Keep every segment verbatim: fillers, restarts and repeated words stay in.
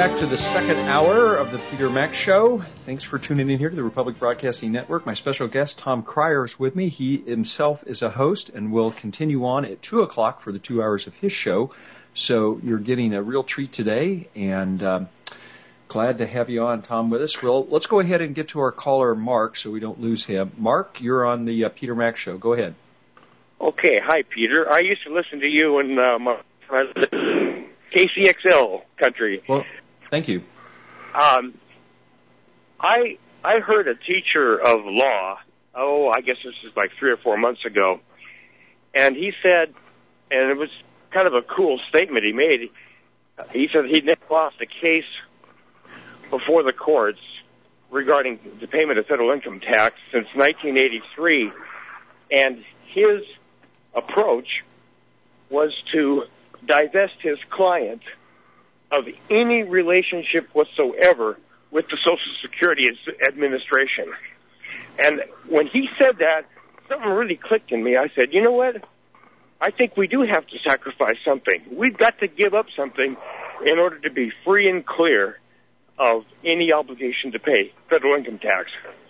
back to the second hour of the Peter Mac Show. Thanks for tuning in here to the Republic Broadcasting Network. My special guest, Tom Cryer, is with me. He himself is a host and will continue on at two o'clock for the two hours of his show. So you're getting a real treat today, and um, glad to have you on, Tom, with us. Well, let's go ahead and get to our caller, Mark, so we don't lose him. Mark, you're on the uh, Peter Mac Show. Go ahead. Okay. Hi, Peter. I used to listen to you in uh, my K C X L country. Well, thank you. Um, I I heard a teacher of law, oh, I guess this is like three or four months ago, and he said, and it was kind of a cool statement he made, he said he'd never lost a case before the courts regarding the payment of federal income tax since nineteen eighty-three, and his approach was to divest his client of any relationship whatsoever with the Social Security Administration. And when he said that, something really clicked in me. I said, you know what? I think we do have to sacrifice something. We've got to give up something in order to be free and clear of any obligation to pay federal income tax.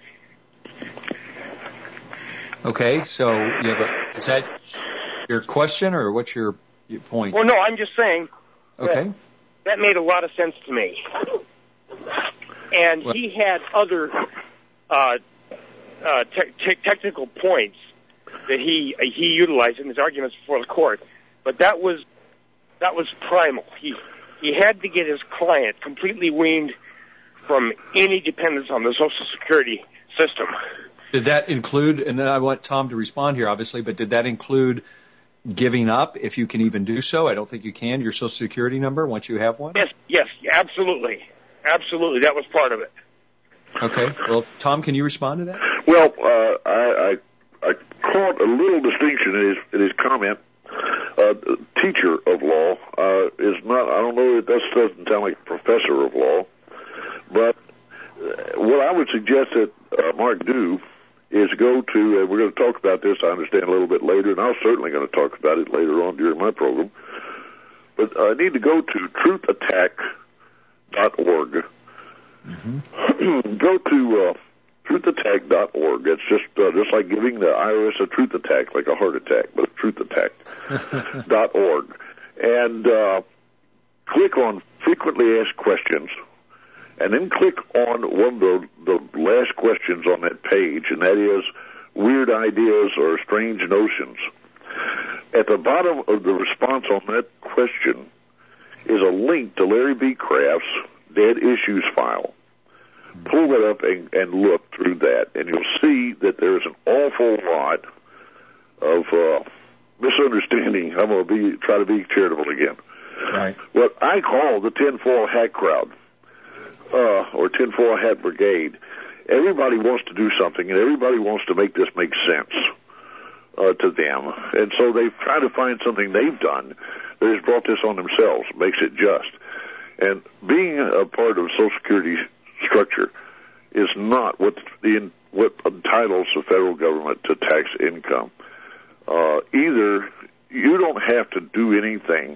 Okay, so you have a, is that your question, or what's your, your point? Well, no, I'm just saying okay. that, that made a lot of sense to me. And well, he had other uh, uh, te- te- technical points that he he utilized in his arguments before the court, but that was that was primal. He he had to get his client completely weaned from any dependence on the Social Security system. Did that include, and then I want Tom to respond here, obviously, but did that include giving up, if you can even do so? I don't think you can, your Social Security number once you have one? Yes, yes, absolutely. Absolutely, that was part of it. Okay. Well, Tom, can you respond to that? Well, uh, I, I I caught a little distinction in his, in his comment. Uh, teacher of law uh, is not, I don't know, that doesn't sound like a professor of law, but what I would suggest that uh, Mark do is go to, uh, we're going to talk about this, I understand, a little bit later, and I'm certainly going to talk about it later on during my program, but I need to go to truth attack dot org. Mm-hmm. Go to uh, truth attack dot org. It's just uh, just like giving the I R S a truth attack, like a heart attack, but truth attack dot org. And uh, click on frequently asked questions, and then click on one of the, the last questions on that page, and that is weird ideas or strange notions. At the bottom of the response on that question is a link to Larry B. Craft's Dead Issues file. Pull that up and, and look through that, and you'll see that there's an awful lot of uh, misunderstanding. I'm going to be try to be charitable again. Right. What I call the tinfoil hat crowd, uh, or tinfoil hat brigade. Everybody wants to do something, and everybody wants to make this make sense uh, to them. And so they try to find something they've done that has brought this on themselves, makes it just. And being a part of Social Security structure is not what the what entitles the federal government to tax income. Uh, either you don't have to do anything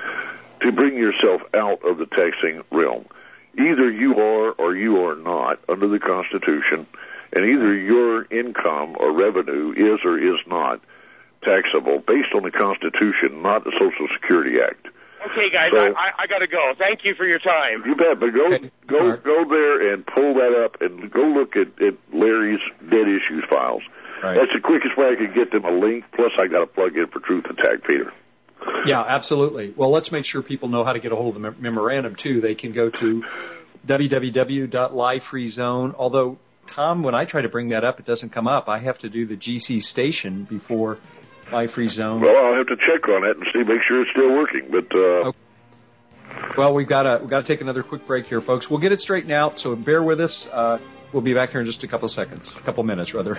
to bring yourself out of the taxing realm. Either you are or you are not under the Constitution, and either your income or revenue is or is not taxable based on the Constitution, not the Social Security Act. Okay, guys, so, I, I, I got to go. Thank you for your time. You bet, but go okay. go right. go there and pull that up and go look at, at Larry's Dead Issues files. Right. That's the quickest way I could get them a link, plus I got to plug in for Truth Attack, Peter. Yeah, absolutely. Well, let's make sure people know how to get a hold of the memorandum, too. They can go to w w w dot live free zone, although, Tom, when I try to bring that up, it doesn't come up. I have to do the G C station before Live Free Zone. Well, I'll have to check on it and see, make sure it's still working. But uh, okay. Well, we've got to we've got to take another quick break here, folks. We'll get it straightened out, so bear with us. Uh, we'll be back here in just a couple of seconds, a couple minutes, rather.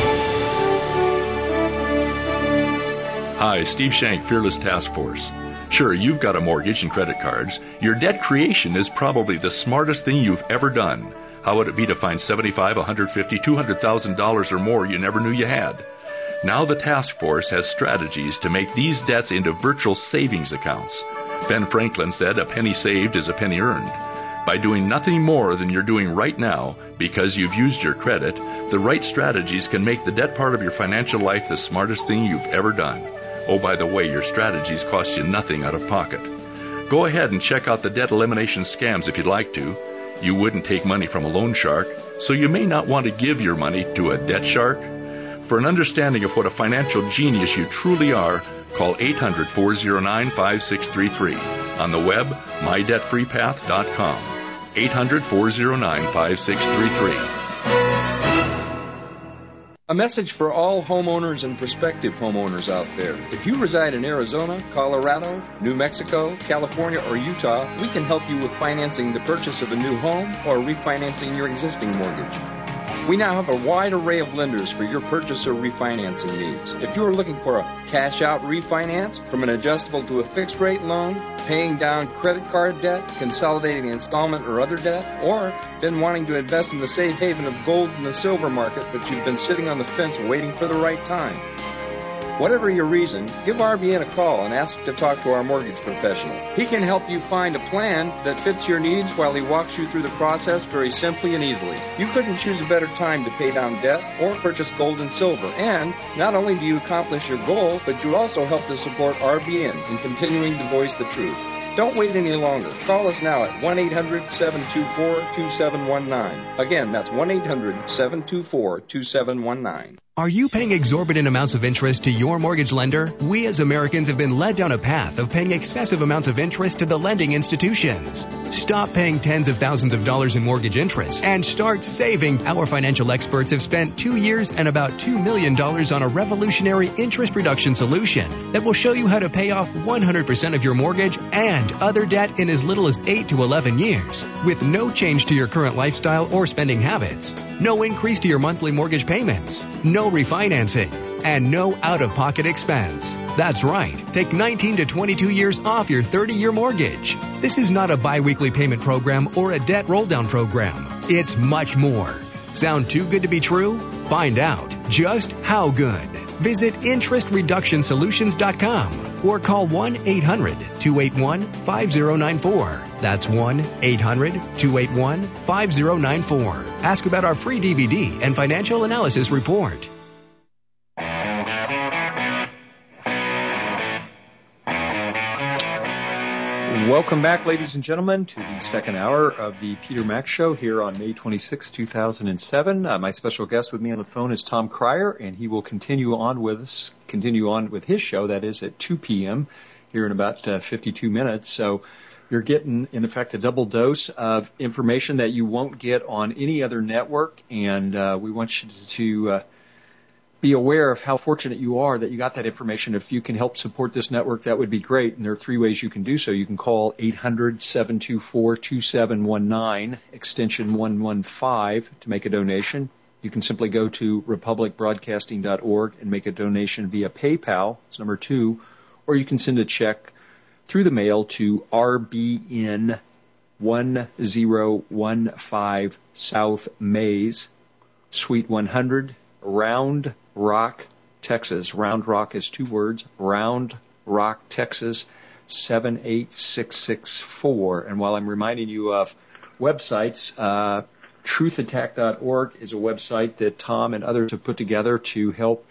Hi, Steve Shank, Fearless Task Force. Sure, you've got a mortgage and credit cards. Your debt creation is probably the smartest thing you've ever done. How would it be to find seventy-five, one hundred fifty, two hundred thousand dollars or more you never knew you had? Now the task force has strategies to make these debts into virtual savings accounts. Ben Franklin said a penny saved is a penny earned. By doing nothing more than you're doing right now because you've used your credit, the right strategies can make the debt part of your financial life the smartest thing you've ever done. Oh, by the way, your strategies cost you nothing out of pocket. Go ahead and check out the debt elimination scams if you'd like to. You wouldn't take money from a loan shark, so you may not want to give your money to a debt shark. For an understanding of what a financial genius you truly are, call eight hundred, four oh nine, five six three three. On the web, my debt free path dot com. eight hundred, four oh nine, five six three three. A message for all homeowners and prospective homeowners out there. If you reside in Arizona, Colorado, New Mexico, California, or Utah, we can help you with financing the purchase of a new home or refinancing your existing mortgage. We now have a wide array of lenders for your purchase or refinancing needs. If you are looking for a cash-out refinance, from an adjustable to a fixed-rate loan, paying down credit card debt, consolidating installment or other debt, or been wanting to invest in the safe haven of gold and the silver market, but you've been sitting on the fence waiting for the right time. Whatever your reason, give R B N a call and ask to talk to our mortgage professional. He can help you find a plan that fits your needs while he walks you through the process very simply and easily. You couldn't choose a better time to pay down debt or purchase gold and silver. And not only do you accomplish your goal, but you also help to support R B N in continuing to voice the truth. Don't wait any longer. Call us now at one eight hundred, seven two four, two seven one nine. Again, that's one eight hundred, seven two four, two seven one nine. Are you paying exorbitant amounts of interest to your mortgage lender? We as Americans have been led down a path of paying excessive amounts of interest to the lending institutions. Stop paying tens of thousands of dollars in mortgage interest and start saving. Our financial experts have spent two years and about two million dollars on a revolutionary interest reduction solution that will show you how to pay off one hundred percent of your mortgage and other debt in as little as eight to eleven years with no change to your current lifestyle or spending habits. No increase to your monthly mortgage payments. No refinancing. And no out-of-pocket expense. That's right. Take nineteen to twenty-two years off your thirty-year mortgage. This is not a biweekly payment program or a debt roll-down program. It's much more. Sound too good to be true? Find out just how good. Visit interest reduction solutions dot com or call one eight hundred, two eight one, five oh nine four. That's one eight hundred, two eight one, five oh nine four. Ask about our free D V D and financial analysis report. Welcome back, ladies and gentlemen, to the second hour of the Peter Mac Show here on May twenty-sixth, two thousand seven. Uh, my special guest with me on the phone is Tom Cryer, and he will continue on with us, continue on with his show. That is at two p.m. here in about uh, fifty-two minutes. So you're getting, in effect, a double dose of information that you won't get on any other network, and uh, we want you to uh, be aware of how fortunate you are that you got that information. If you can help support this network, that would be great. And there are three ways you can do so. You can call eight hundred, seven two four, two seven one nine, extension one one five to make a donation. You can simply go to republic broadcasting dot org and make a donation via PayPal. It's number two. Or you can send a check through the mail to R B N one zero one five South Maze, Suite one hundred, Round Rock, Texas. Round Rock is two words. Round Rock, Texas, seven eight six six four. And while I'm reminding you of websites, uh, truth attack dot org is a website that Tom and others have put together to help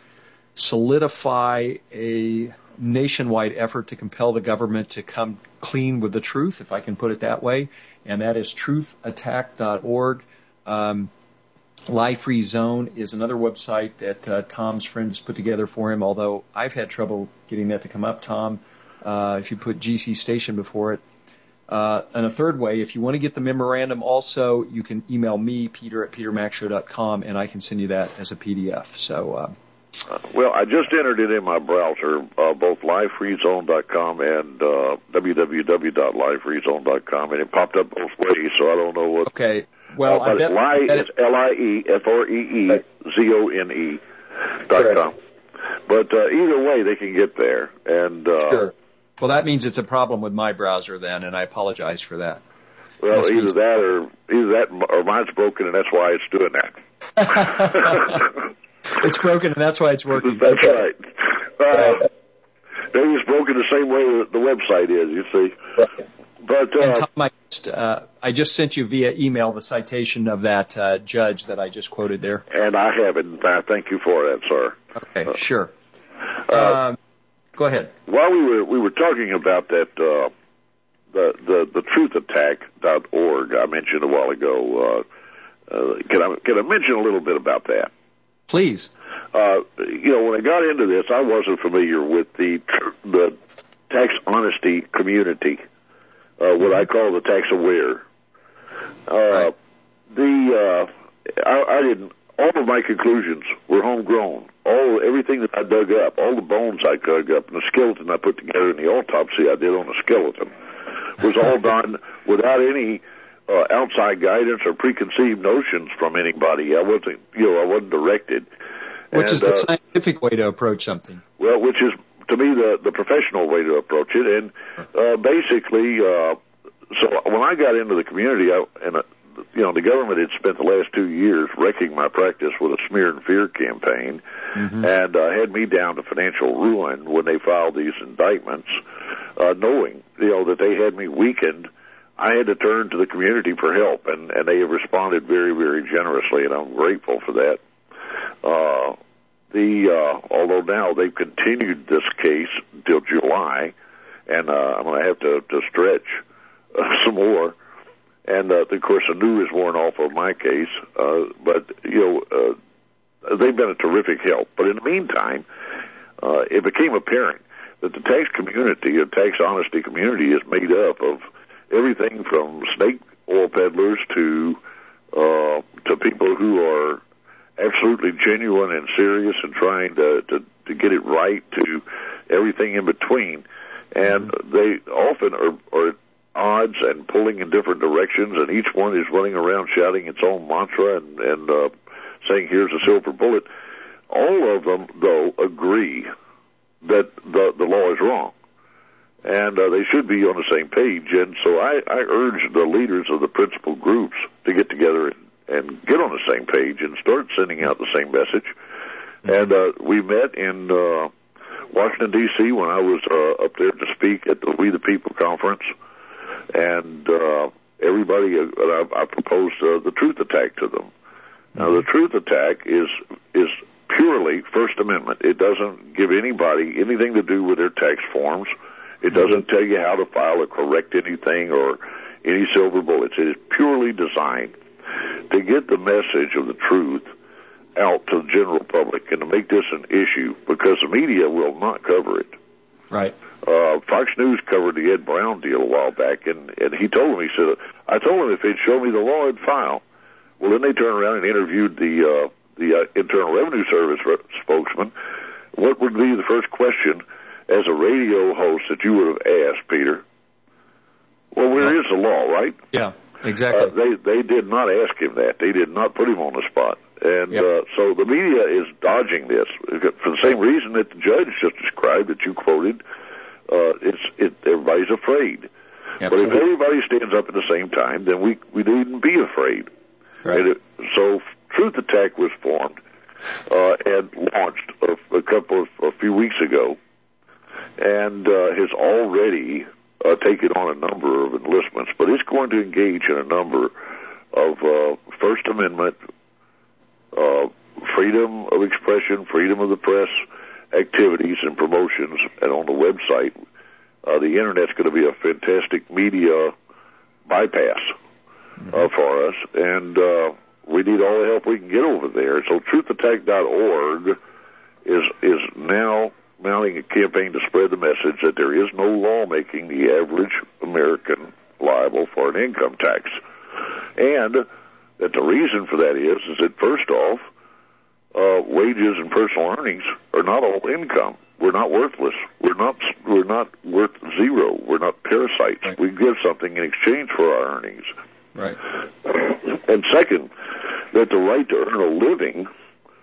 solidify a nationwide effort to compel the government to come clean with the truth, if I can put it that way. And that is truth attack dot org. Um, Lie Free Zone is another website that uh, Tom's friends put together for him, although I've had trouble getting that to come up, Tom, uh, if you put G C Station before it. Uh, and a third way, if you want to get the memorandum also, you can email me, Peter at peter mac show dot com, and I can send you that as a P D F. So, uh, uh, well, I just entered it in my browser, uh, both lie free zone dot com and uh, w w w dot lie free zone dot com, and it popped up both ways, so I don't know what... Okay. Well, uh, but I bet, lie bet is L I E F R E E Z O N E dot com. But uh, either way, they can get there. And uh, sure. Well, that means it's a problem with my browser then, and I apologize for that. Well, either means- that or either that or mine's broken, and that's why it's doing that. It's broken, and that's why it's working. That's okay. Right. Uh, maybe it's broken the same way that the website is, you see. But uh, and Tom, I, just, uh, I just sent you via email the citation of that uh, judge that I just quoted there. And I have it, and I thank you for that, sir. Okay, uh, sure. Uh, um, go ahead. While we were we were talking about that, uh, the the the truth attack dot org I mentioned a while ago. Uh, uh, can I can I mention a little bit about that? Please. Uh, you know, when I got into this, I wasn't familiar with the the tax honesty community, uh, what I call the tax aware. Uh, right. The uh, I, I didn't. All of my conclusions were homegrown. All everything that I dug up, all the bones I dug up, and the skeleton I put together in the autopsy I did on the skeleton, was all done without any uh, outside guidance or preconceived notions from anybody. I wasn't, you know, I wasn't directed. Which and, is the uh, scientific way to approach something. Well, which is to me the the professional way to approach it, and uh, basically, uh, so when I got into the community, I, and uh, you know, the government had spent the last two years wrecking my practice with a smear and fear campaign, mm-hmm. and uh, had me down to financial ruin when they filed these indictments, uh, knowing, you know, that they had me weakened. I had to turn to the community for help, and, and they have responded very, very generously, and I'm grateful for that. Uh, the uh, although now they've continued this case until July, and uh, I'm going to have to, to stretch uh, some more. And, uh, of course, the new is worn off of my case, uh, but, you know, uh, they've been a terrific help. But in the meantime, uh, it became apparent that the tax community, or tax honesty community, is made up of everything from snake oil peddlers to, uh, to people who are absolutely genuine and serious and trying to, to, to get it right, to everything in between. And they often are, are odds and pulling in different directions, and each one is running around shouting its own mantra and, and uh, saying, here's a silver bullet. All of them, though, agree that the, the law is wrong, and uh, they should be on the same page. And so I, I urge the leaders of the principal groups to get together and, and get on the same page and start sending out the same message. And uh, we met in uh, Washington, D C when I was uh, up there to speak at the We the People conference. And uh, everybody, uh, I, I proposed uh, the truth attack to them. Now, the truth attack is is purely First Amendment. It doesn't give anybody anything to do with their tax forms. It doesn't tell you how to file or correct anything or any silver bullets. It is purely designed to get the message of the truth out to the general public and to make this an issue, because the media will not cover it. Right. Uh, Fox News covered the Ed Brown deal a while back, and, and he told him, he said, I told him if he'd show me the law, I'd file. Well, then they turned around and interviewed the uh, the uh, Internal Revenue Service spokesman. What would be the first question as a radio host that you would have asked, Peter? Well, where is the law, right? Yeah, exactly. Uh, they they did not ask him that. They did not put him on the spot. And yep. uh, so the media is dodging this for the same reason that the judge just described, that you quoted. Uh, it's it, everybody's afraid. Absolutely. But if everybody stands up at the same time, then we we needn't be afraid. Right. And it, so Truth Attack was formed uh, and launched a, a couple of a few weeks ago, and uh, has already uh, taken on a number of enlistments. But it's going to engage in a number of uh, First Amendment, uh, freedom of expression, freedom of the press activities and promotions, and on the website, uh, the Internet's going to be a fantastic media bypass uh, for us, and uh, we need all the help we can get over there. So truth attack dot org is is now mounting a campaign to spread the message that there is no law making the average American liable for an income tax, and that the reason for that is is that first off, Uh, wages and personal earnings are not all income. We're not worthless. We're not. We're not worth zero. We're not parasites. Right. We give something in exchange for our earnings. Right. And second, that the right to earn a living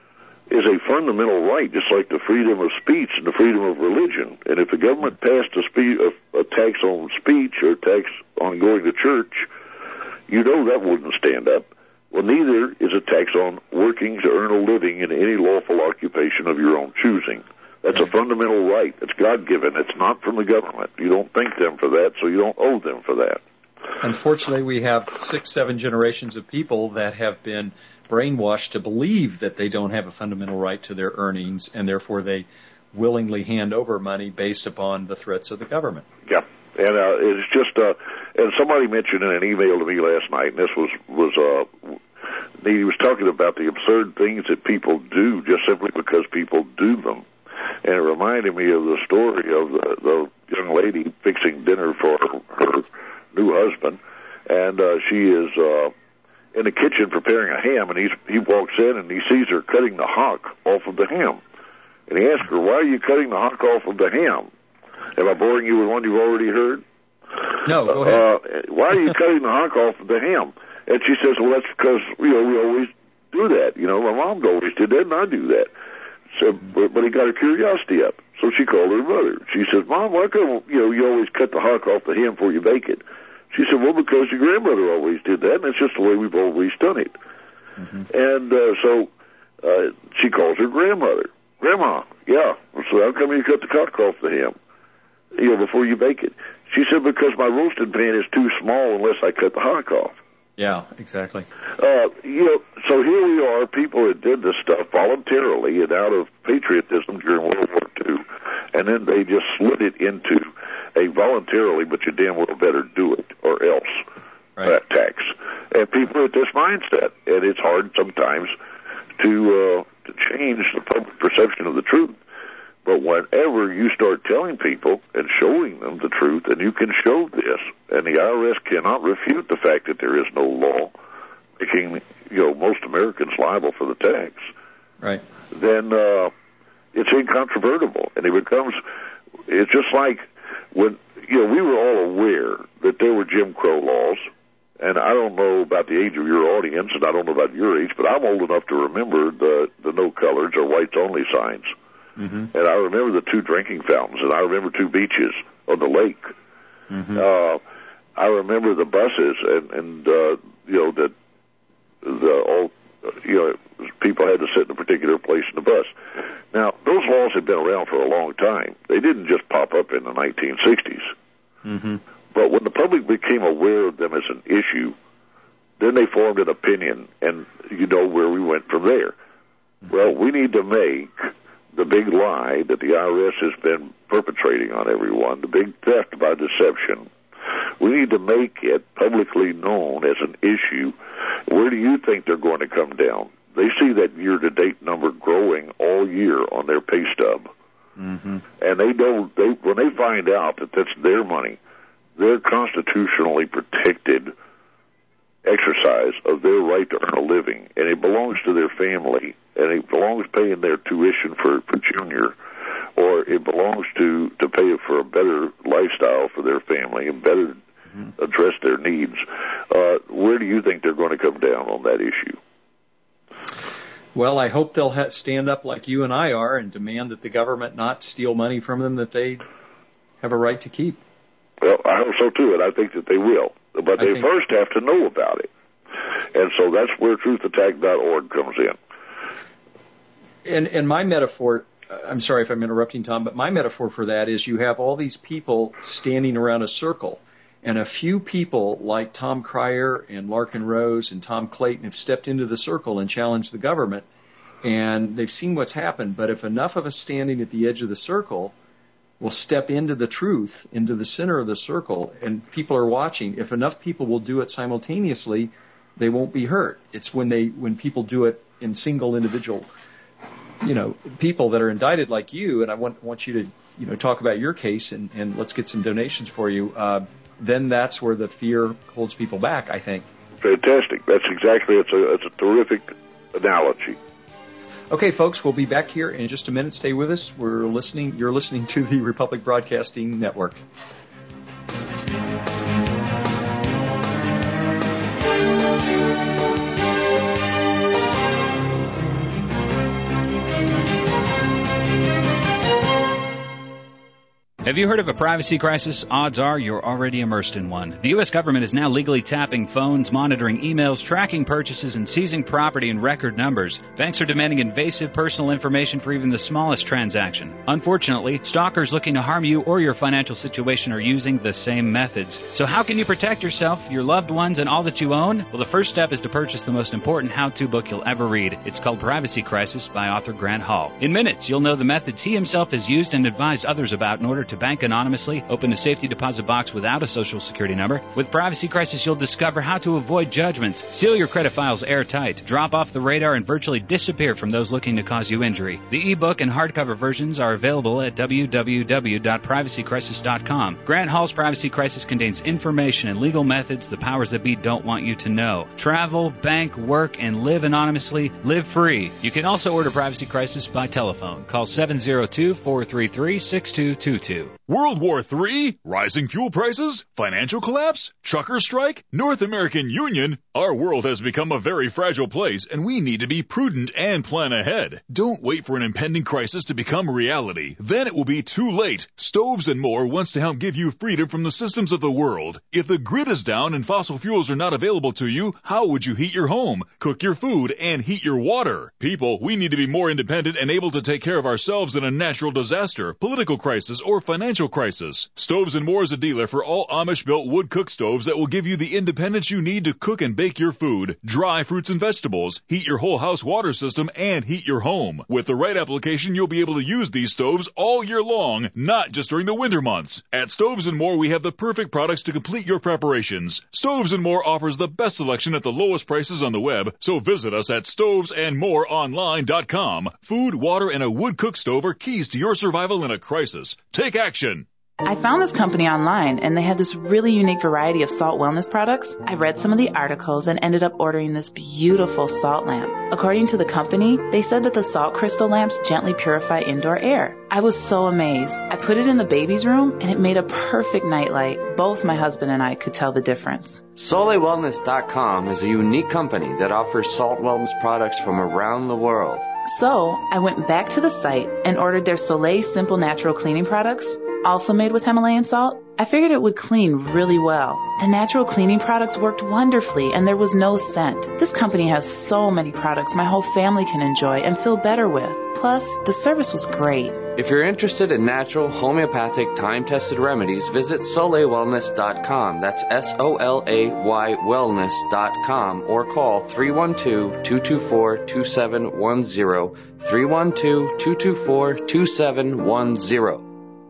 is a fundamental right, just like the freedom of speech and the freedom of religion. And if the government passed a, spe- a, a tax on speech or a tax on going to church, you know that wouldn't stand up. Well, neither is a tax on working to earn a living in any lawful occupation of your own choosing. That's a fundamental right. It's God-given. It's not from the government. You don't thank them for that, so you don't owe them for that. Unfortunately, we have six, seven generations of people that have been brainwashed to believe that they don't have a fundamental right to their earnings, and therefore they willingly hand over money based upon the threats of the government. Yeah, and uh, it's just, uh, and somebody mentioned in an email to me last night, and this was, was uh, he was talking about the absurd things that people do just simply because people do them. And it reminded me of the story of the, the young lady fixing dinner for her, her new husband, and uh, she is uh, in the kitchen preparing a ham, and he's, he walks in and he sees her cutting the hock off of the ham. And he asks her, why are you cutting the hock off of the ham? Am I boring you with one you've already heard? No, go ahead. Uh, why are you cutting the hock off of the ham? And she says, well, that's because, you know, we always do that. You know, my mom always did that, and I do that. So, but, but he got her curiosity up. So she called her mother. She says, Mom, why come, you know, you always cut the hock off the ham before you bake it? She said, well, because your grandmother always did that, and it's just the way we've always done it. Mm-hmm. And uh, so uh, she calls her grandmother. Grandma, yeah, so how come you cut the hock off the ham, you know, before you bake it? She said, because my roasting pan is too small unless I cut the hock off. Yeah, exactly. Uh, you know, so here we are, people that did this stuff voluntarily and out of patriotism during World War Two, and then they just slid it into a voluntarily, but you damn well better do it or else right. uh, tax. And people are at this mindset, and it's hard sometimes to uh, to change the public perception of the truth. But whenever you start telling people and showing them the truth, and you can show this, and the I R S cannot refute the fact that there is no law making, you know, most Americans liable for the tax, right? Then uh, it's incontrovertible, and it becomes. It's just like when, you know, we were all aware that there were Jim Crow laws, and I don't know about the age of your audience, and I don't know about your age, but I'm old enough to remember the the no colors or whites only signs. Mm-hmm. And I remember the two drinking fountains, and I remember two beaches on the lake. Mm-hmm. Uh, I remember the buses, and, and uh, you know, that the all, you know, people had to sit in a particular place in the bus. Now, those laws had been around for a long time. They didn't just pop up in the nineteen sixties. Mm-hmm. But when the public became aware of them as an issue, then they formed an opinion, and you know where we went from there. Mm-hmm. Well, we need to make the big lie that the I R S has been perpetrating on everyone, the big theft by deception. We need to make it publicly known as an issue. Where do you think they're going to come down? They see that year-to-date number growing all year on their pay stub. Mm-hmm. And they don't, they, when they find out that that's their money, their constitutionally protected exercise of their right to earn a living, and it belongs to their family, and it belongs paying their tuition for, for junior, or it belongs to, to pay for a better lifestyle for their family and better mm-hmm. address their needs. Uh, where do you think they're going to come down on that issue? Well, I hope they'll ha- stand up like you and I are and demand that the government not steal money from them that they have a right to keep. Well, I hope so, too, and I think that they will. But they think... first have to know about it. And so that's where truth attack dot org comes in. And, and my metaphor, I'm sorry if I'm interrupting, Tom, but my metaphor for that is you have all these people standing around a circle, and a few people like Tom Cryer and Larken Rose and Tom Clayton have stepped into the circle and challenged the government, and they've seen what's happened. But if enough of us standing at the edge of the circle will step into the truth, into the center of the circle, and people are watching, if enough people will do it simultaneously, they won't be hurt. It's when they when people do it in single individual, you know, people that are indicted like you, and I want want you to, you know, talk about your case, and, and let's get some donations for you, uh, then that's where the fear holds people back, I think. Fantastic. That's exactly, it's a, it's a terrific analogy. Okay, folks, we'll be back here in just a minute. Stay with us. We're listening. You're listening to the Republic Broadcasting Network. Have you heard of a privacy crisis? Odds are you're already immersed in one. The U S government is now legally tapping phones, monitoring emails, tracking purchases, and seizing property in record numbers. Banks are demanding invasive personal information for even the smallest transaction. Unfortunately, stalkers looking to harm you or your financial situation are using the same methods. So how can you protect yourself, your loved ones, and all that you own? Well, the first step is to purchase the most important how-to book you'll ever read. It's called Privacy Crisis by author Grant Hall. In minutes, you'll know the methods he himself has used and advised others about in order to bank anonymously, open a safety deposit box without a social security number. With Privacy Crisis, you'll discover how to avoid judgments, seal your credit files airtight, drop off the radar, and virtually disappear from those looking to cause you injury. The ebook and hardcover versions are available at w w w dot privacy crisis dot com. Grant Hall's Privacy Crisis contains information and legal methods the powers that be don't want you to know. Travel, bank, work, and live anonymously. Live free. You can also order Privacy Crisis by telephone. Call seven zero two, four three three, six two two two. World War Three? Rising fuel prices? Financial collapse? Trucker strike? North American Union? Our world has become a very fragile place, and we need to be prudent and plan ahead. Don't wait for an impending crisis to become reality. Then it will be too late. Stoves and More wants to help give you freedom from the systems of the world. If the grid is down and fossil fuels are not available to you, how would you heat your home, cook your food, and heat your water? People, we need to be more independent and able to take care of ourselves in a natural disaster, political crisis, or financial crisis. Stoves and More is a dealer for all Amish-built wood cook stoves that will give you the independence you need to cook and bake your food, dry fruits and vegetables, heat your whole house water system, and heat your home. With the right application, you'll be able to use these stoves all year long, not just during the winter months. At Stoves and More, we have the perfect products to complete your preparations. Stoves and More offers the best selection at the lowest prices on the web, so visit us at stoves and more online dot com. Food, water, and a wood cook stove are keys to your survival in a crisis. Take action. I found this company online, and they had this really unique variety of salt wellness products. I read some of the articles and ended up ordering this beautiful salt lamp. According to the company, they said that the salt crystal lamps gently purify indoor air. I was so amazed. I put it in the baby's room, and it made a perfect nightlight. Both my husband and I could tell the difference. Sole Wellness dot com is a unique company that offers salt wellness products from around the world. So, I went back to the site and ordered their Soleil Simple Natural Cleaning products, also made with Himalayan salt. I figured it would clean really well. The natural cleaning products worked wonderfully, and there was no scent. This company has so many products my whole family can enjoy and feel better with. Plus, the service was great. If you're interested in natural, homeopathic, time-tested remedies, visit Soleil Wellness dot com. That's S O L A Y wellness dot com, or call three one two, two two four, two seven one zero, three one two, two two four, two seven one zero.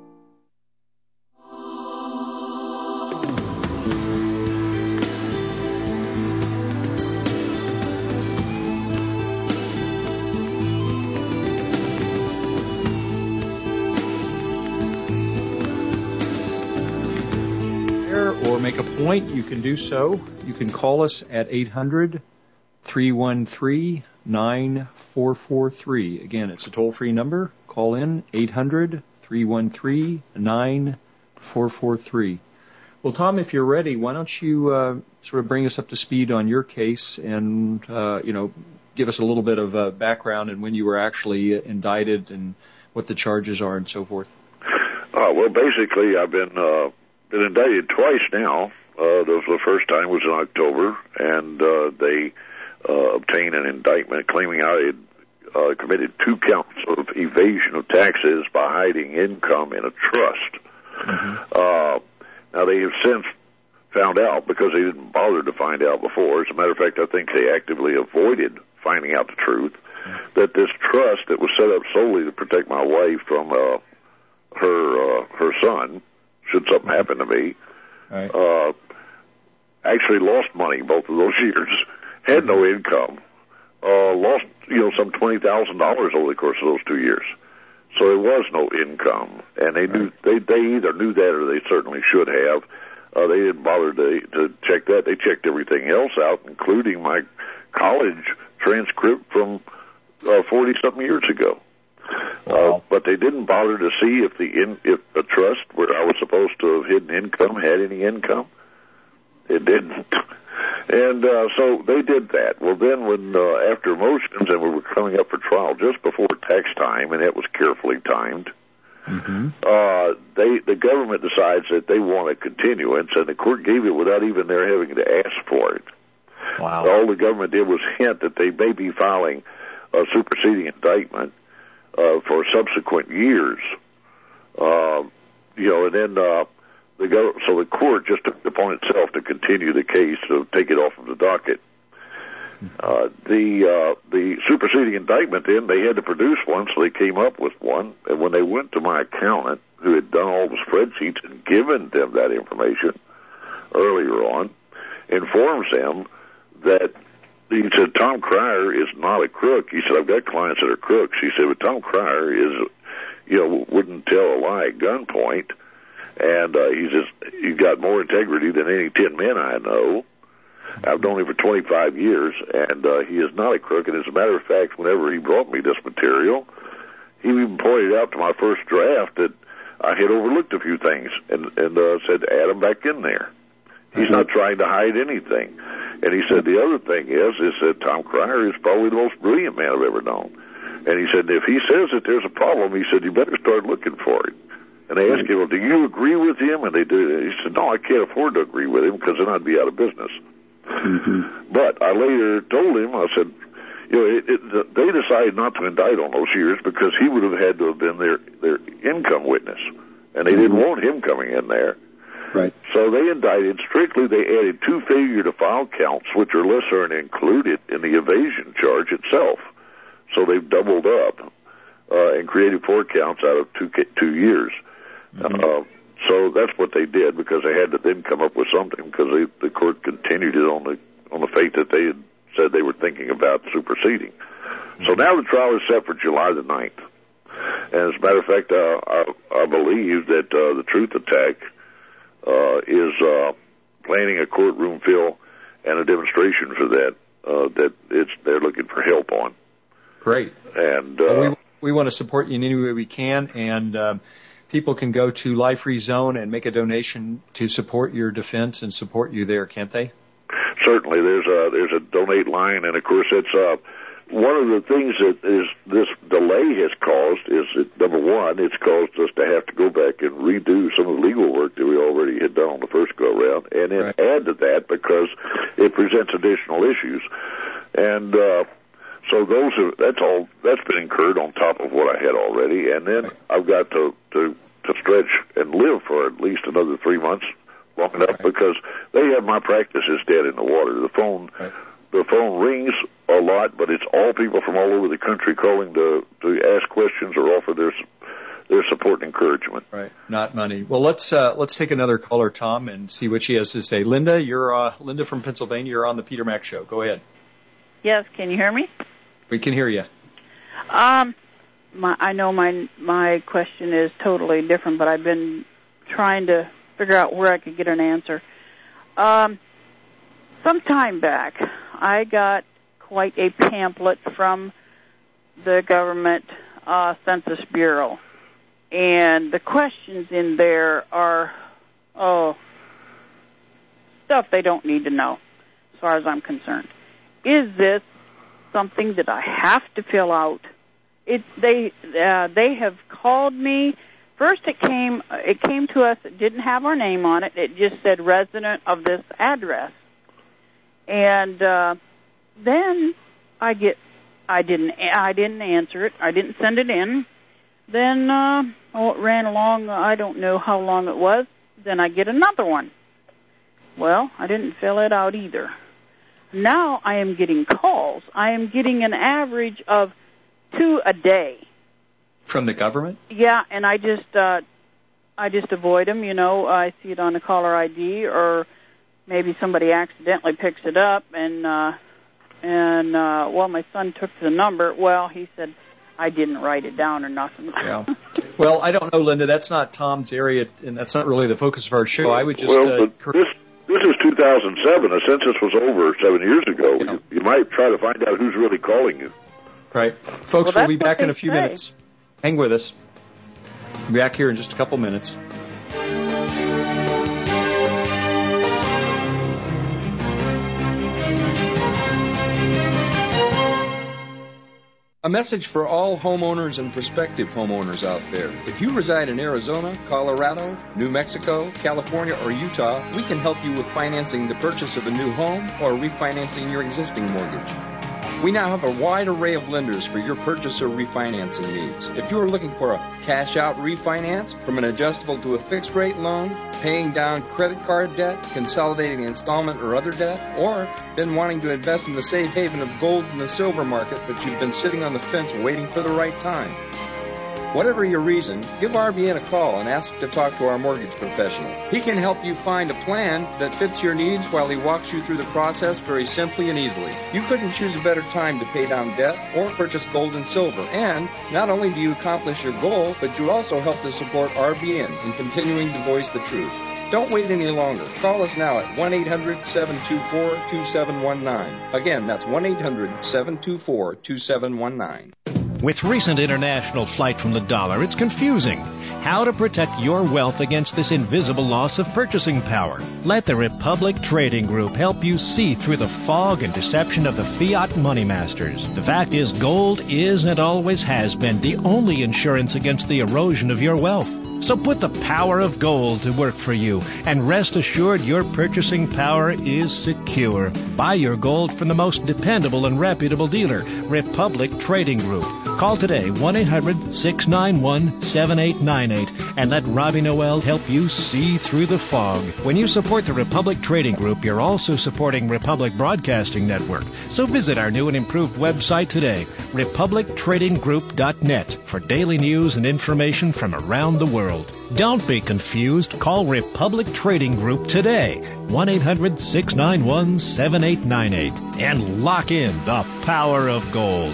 Point, you can do so. You can call us at eight hundred, three one three, nine four four three. Again, it's a toll-free number. Call in eight hundred, three one three, nine four four three. Well, Tom, if you're ready, why don't you uh, sort of bring us up to speed on your case and, uh, you know, give us a little bit of uh, background and when you were actually indicted and what the charges are and so forth. Uh, well, basically, I've been uh, been indicted twice now. Uh, the, the first time was in October, and uh, they uh, obtained an indictment claiming I had uh, committed two counts of evasion of taxes by hiding income in a trust. Mm-hmm. Uh, now, they have since found out, because they didn't bother to find out before. As a matter of fact, I think they actively avoided finding out the truth, mm-hmm. that this trust that was set up solely to protect my wife from uh, her uh, her son, should something happen to me, right. uh, actually lost money both of those years, had no income, uh, lost, you know, some twenty thousand dollars over the course of those two years. So there was no income, and they knew they they either knew that or they certainly should have. Uh, they didn't bother to to check that. They checked everything else out, including my college transcript from uh, forty something years ago. Wow. Uh, but they didn't bother to see if the in, if the trust where I was supposed to have hidden income had any income. It didn't. And uh, so they did that. Well, then when uh, after motions and we were coming up for trial just before tax time, and it was carefully timed, Mm-hmm. Uh, they the government decides that they want a continuance, and the court gave it without even their having to ask for it. Wow! All the government did was hint that they may be filing a superseding indictment uh, for subsequent years. Uh, you know, and then uh, the go- so the court just took it upon itself to continue the case, to take it off of the docket. Uh, the uh, the superseding indictment, then they had to produce one, so they came up with one. And when they went to my accountant, who had done all the spreadsheets and given them that information earlier on, informs them that he said Tom Cryer is not a crook. He said, I've got clients that are crooks. He said, but Tom Cryer is, you know, wouldn't tell a lie at gunpoint, and uh, he's just he's got more integrity than any ten men I know. I've known him for twenty-five years, and uh, he is not a crook. And as a matter of fact, whenever he brought me this material, he even pointed out to my first draft that I had overlooked a few things, and, and uh, said, add them back in there. He's mm-hmm. not trying to hide anything. And he said the other thing is, is that Tom Cryer is probably the most brilliant man I've ever known. And he said, if he says that there's a problem, he said, you better start looking for it. And they asked him, well, do you agree with him? And they did. He said, no, I can't afford to agree with him because then I'd be out of business. Mm-hmm. But I later told him, I said, you know, it, it, they decided not to indict on those years because he would have had to have been their, their income witness. And they mm-hmm. didn't want him coming in there. Right. So they indicted strictly. They added two failure to file counts, which are lesser and included in the evasion charge itself. So they've doubled up uh, and created four counts out of two two years. Mm-hmm. Uh, so that's what they did because they had to then come up with something because they, the court continued it on the on the faith that they had said they were thinking about superseding. Mm-hmm. So now the trial is set for July the ninth. And as a matter of fact, uh, I, I believe that uh, the Truth Attack Uh, is uh, planning a courtroom fill and a demonstration for that. Uh, that it's they're looking for help on. Great. And uh, well, we we want to support you in any way we can, and um, people can go to Life Free Zone and make a donation to support your defense and support you there, can't they? Certainly, there's a there's a donate line, and of course, it's uh, one of the things that is this delay has caused is that, number one, it's caused us to have to go back and redo some of the legal work that we already had done on the first go around, and then right. add to that because it presents additional issues, and uh, so those are that's all that's been incurred on top of what I had already, and then right. I've got to to to stretch and live for at least another three months, long enough right. because they have my practice is dead in the water. The phone. Right. The phone rings a lot, but it's all people from all over the country calling to, to ask questions or offer their their support and encouragement. Right, not money. Well, let's uh, let's take another caller, Tom, and see what she has to say. Linda, you're uh, Linda from Pennsylvania. You're on the Peter Mack Show. Go ahead. Yes, can you hear me? We can hear you. Um, my, I know my my question is totally different, but I've been trying to figure out where I could get an answer. Um, some time back, I got quite a pamphlet from the government uh, Census Bureau, and the questions in there are, oh, stuff they don't need to know, as far as I'm concerned. Is this something that I have to fill out? It they uh, they have called me. First, it came it came to us. It didn't have our name on it. It just said resident of this address. And uh, then I get, I didn't, I didn't answer it. I didn't send it in. Then uh, oh, it ran along. I don't know how long it was. Then I get another one. Well, I didn't fill it out either. Now I am getting calls. I am getting an average of two a day from the government. Yeah, and I just, uh, I just avoid them. You know, I see it on the caller I D or. Maybe somebody accidentally picks it up, and uh, and uh, well, my son took the number. Well, he said I didn't write it down or nothing. Yeah. Well, I don't know, Linda. That's not Tom's area, and that's not really the focus of our show. I would just. Well, uh, this this is two thousand seven. The census was over seven years ago. Yeah. You, you might try to find out who's really calling you. Right, folks. Well, we'll be back in a few say. minutes. Hang with us. We'll be back here in just a couple minutes. A message for all homeowners and prospective homeowners out there. If you reside in Arizona, Colorado, New Mexico, California, or Utah, we can help you with financing the purchase of a new home or refinancing your existing mortgage. We now have a wide array of lenders for your purchase or refinancing needs. If you are looking for a cash-out refinance, from an adjustable to a fixed-rate loan, paying down credit card debt, consolidating installment or other debt, or been wanting to invest in the safe haven of gold and the silver market, but you've been sitting on the fence waiting for the right time. Whatever your reason, give R B N a call and ask to talk to our mortgage professional. He can help you find a plan that fits your needs while he walks you through the process very simply and easily. You couldn't choose a better time to pay down debt or purchase gold and silver. And not only do you accomplish your goal, but you also help to support R B N in continuing to voice the truth. Don't wait any longer. Call us now at one eight hundred seven two four two seven one nine. Again, that's one eight hundred seven two four two seven one nine. With recent international flight from the dollar, it's confusing. How to protect your wealth against this invisible loss of purchasing power. Let the Republic Trading Group help you see through the fog and deception of the fiat money masters. The fact is, gold is and always has been the only insurance against the erosion of your wealth. So put the power of gold to work for you, and rest assured your purchasing power is secure. Buy your gold from the most dependable and reputable dealer, Republic Trading Group. Call today, one eight hundred six nine one seven eight nine eight, and let Robbie Noel help you see through the fog. When you support the Republic Trading Group, you're also supporting Republic Broadcasting Network. So visit our new and improved website today, republic trading group dot net, for daily news and information from around the world. Don't be confused. Call Republic Trading Group today, one eight hundred six nine one seven eight nine eight, and lock in the power of gold.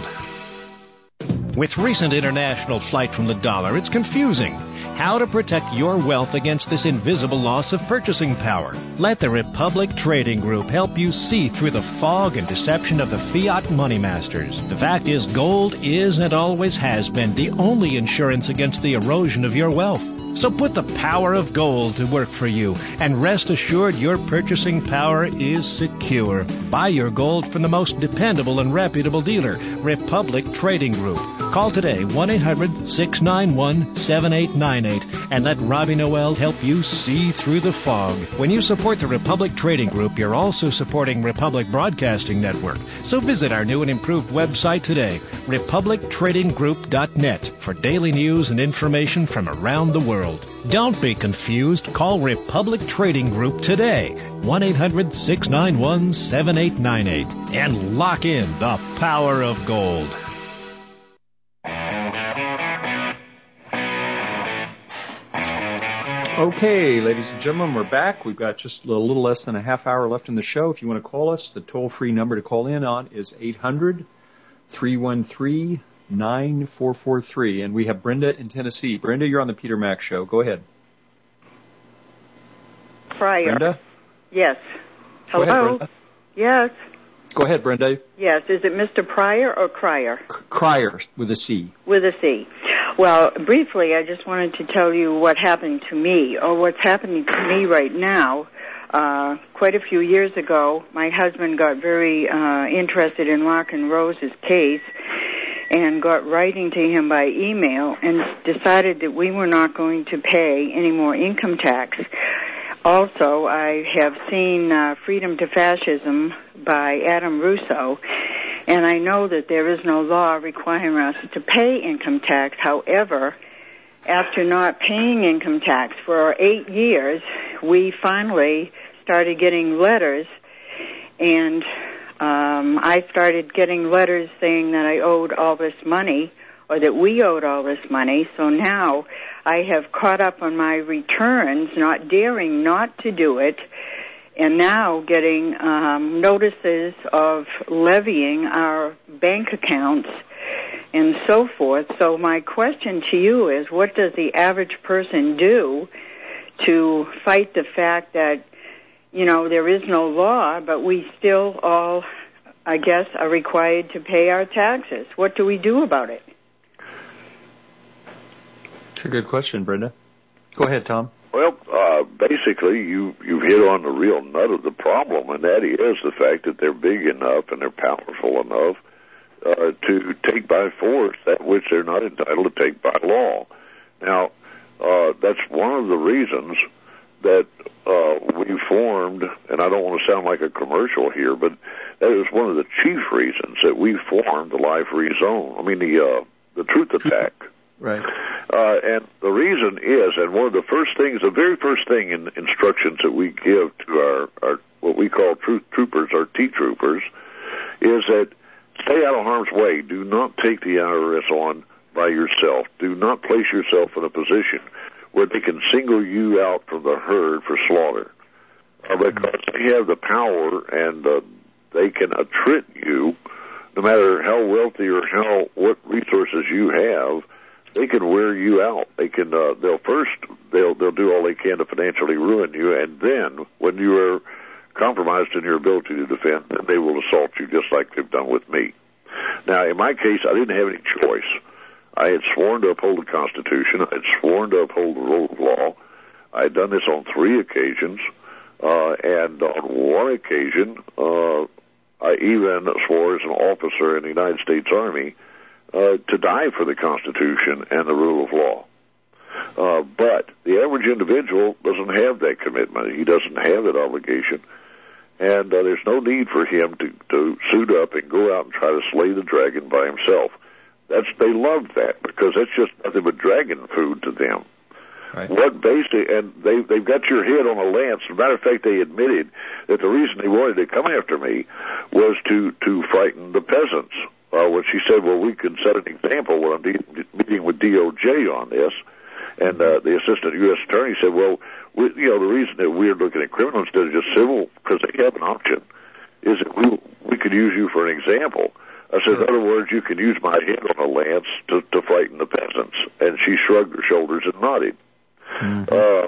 With recent international flight from the dollar, it's confusing. How to protect your wealth against this invisible loss of purchasing power. Let the Republic Trading Group help you see through the fog and deception of the fiat money masters. The fact is, gold is and always has been the only insurance against the erosion of your wealth. So put the power of gold to work for you, and rest assured your purchasing power is secure. Buy your gold from the most dependable and reputable dealer, Republic Trading Group. Call today, one eight hundred six nine one seven eight nine eight, and let Robbie Noel help you see through the fog. When you support the Republic Trading Group, you're also supporting Republic Broadcasting Network. So visit our new and improved website today, republic trading group dot net, for daily news and information from around the world. Don't be confused. Call Republic Trading Group today, one eight hundred six nine one seven eight nine eight, and lock in the power of gold. Okay, ladies and gentlemen, we're back. We've got just a little less than a half hour left in the show. If you want to call us, the toll-free number to call in on is eight hundred three one three nine four four three. And we have Brenda in Tennessee. Brenda, you're on the Peter Mack Show. Go ahead. Pryor. Brenda? Yes. Go Hello? ahead, Brenda. Yes. Go ahead, Brenda. Yes. Is it Mister Pryor or Cryer? C- Cryer with a C. With a C. Well, briefly, I just wanted to tell you what happened to me, or what's happening to me right now. Uh, quite a few years ago, my husband got very uh, interested in Locke and Rose's case and got writing to him by email and decided that we were not going to pay any more income tax. Also, I have seen uh, Freedom to Fascism by Adam Russo, and I know that there is no law requiring us to pay income tax. However, after not paying income tax for eight years, we finally started getting letters, and um, I started getting letters saying that I owed all this money, or that we owed all this money. So now I have caught up on my returns, not daring not to do it, and now getting um, notices of levying our bank accounts and so forth. So my question to you is, what does the average person do to fight the fact that, you know, there is no law, but we still all, I guess, are required to pay our taxes? What do we do about it? That's a good question, Brenda. Go ahead, Tom. Well, uh, basically, you, you've hit on the real nut of the problem, and that is the fact that they're big enough and they're powerful enough uh, to take by force that which they're not entitled to take by law. Now, uh, that's one of the reasons that uh, we formed, and I don't want to sound like a commercial here, but that is one of the chief reasons that we formed the Live Free Zone. I mean, the uh, the Truth Attack. Right. Uh, and the reason is, and one of the first things, the very first thing in instructions that we give to our, our what we call truth troopers, our T-troopers, is that stay out of harm's way. Do not take the I R S on by yourself. Do not place yourself in a position where they can single you out from the herd for slaughter. Uh, because they have the power and uh, they can attrit you, no matter how wealthy or how what resources you have. They can wear you out. They can. Uh, they'll first. They'll. They'll do all they can to financially ruin you, and then when you are compromised in your ability to defend, then they will assault you, just like they've done with me. Now, in my case, I didn't have any choice. I had sworn to uphold the Constitution. I had sworn to uphold the rule of law. I had done this on three occasions, uh, and on one occasion, uh, I even swore as an officer in the United States Army Uh, to die for the Constitution and the rule of law. Uh, but the average individual doesn't have that commitment. He doesn't have that obligation. And uh, there's no need for him to, to suit up and go out and try to slay the dragon by himself. That's They love that because that's just nothing but dragon food to them. Right. What basic, and they, they've got your head on a lance. As a matter of fact, they admitted that the reason they wanted to come after me was to, to frighten the peasants. Uh, when she said, well, we can set an example when I'm de- meeting with D O J on this, and uh, the assistant U S attorney said, well, we, you know, the reason that we're looking at criminal instead of just civil, because they have an option, is that we we could use you for an example. I said, in other words, you can use my head on a lance to, to frighten the peasants. And she shrugged her shoulders and nodded. Mm-hmm. Uh,